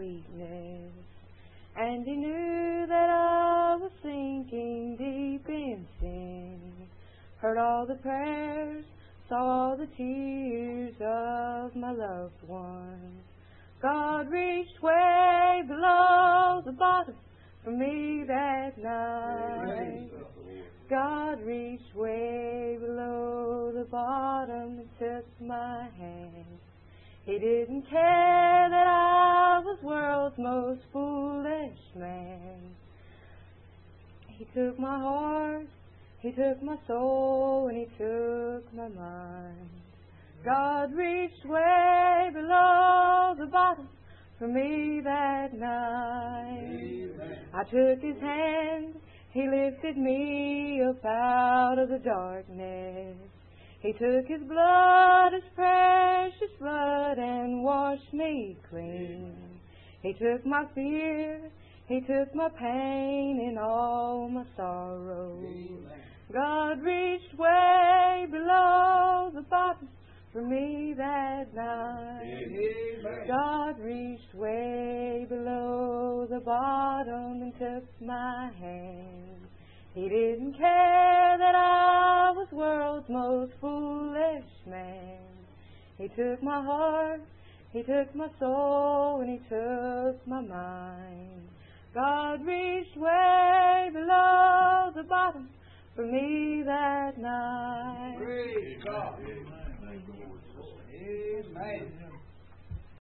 weakness. And He knew that I was sinking deep in sin, heard all the prayers, saw all the tears of my loved ones. God reached way below the bottom for me that night. God reached way below the bottom and took my hand. He didn't care that I was world's most foolish man. He took my heart, He took my soul, and He took my mind. God reached way below the bottom for me that night. Amen. I took His hand, He lifted me up out of the darkness. He took His blood, His precious blood, and washed me clean. He took my fear, He took my pain and all my sorrow. Amen. God reached way below the bottom for me that night. Amen. God reached way below the bottom and took my hand. He didn't care that I was world's most foolish man. He took my heart, He took my soul, and He took my mind. God reached way below the bottom for me that night. Praise God. Amen.